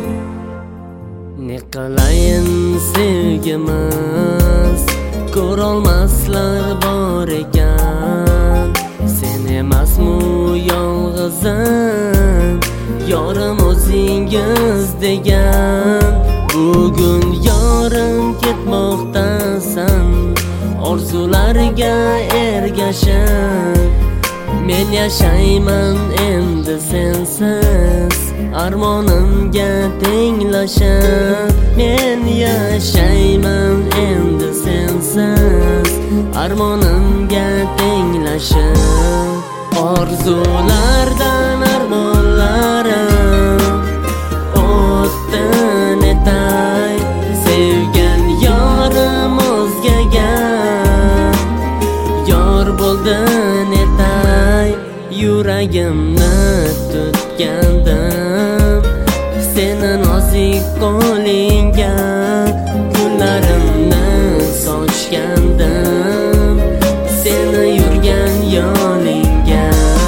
Ne qilayin sevgimiz, ko'rolmaslar bor ekan. Sen emasmu yolg'izim, yorim o'zingiz degan. Bugun yorim ketmoqdasan, orzularga ergashib. Men yashayman endi sensiz, armonimga tenglashib. Men yashayman endi sensiz, armonimga tenglashib. Orzulardan armonlarim o'tdi netay, sevgan yorim o'zgaga yor bo'ldi netay. Yuragimni tutgandim seni nozik qo'lingga, kunlarimni sochgandim seni yurgan yo'lingga.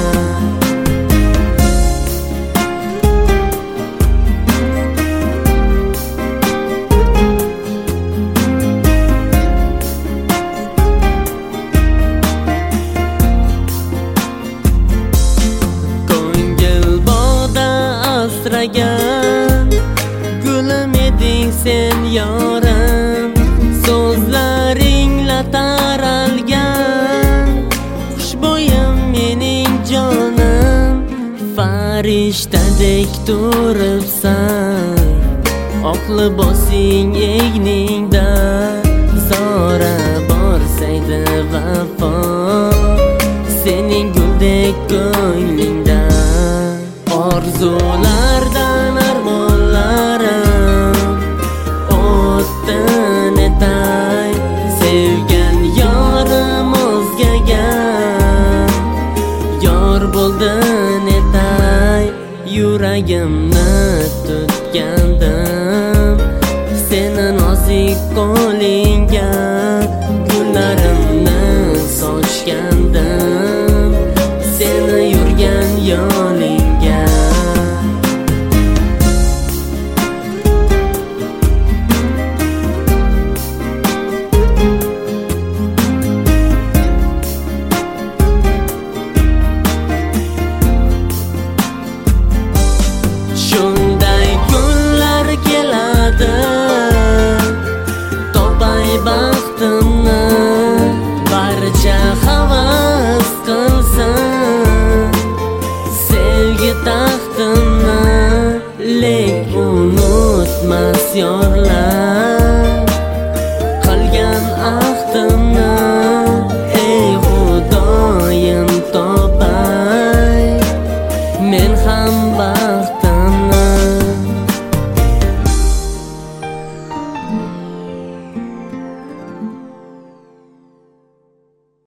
Gulim eding sen yorim, so'zlaringla taralgan. Xushbo'yim mening jonim, farishtadek turibsan. Oq libosing egningda, zora borsaydi vafo sening guldek ko'nglingda. Orzulardan armonlarim o'tdi netay, sevgan yorim o'zgaga yor bo'ldi netay. Yuragimni tutgandim seni nozik qo'lingga, kunlarimni sochgandim seni yurgan yo'lingga. Shunday kunlar keladi, topay baxtimni, barcha havas qilsin sevgi taxtimni. Lek unutmas yorlar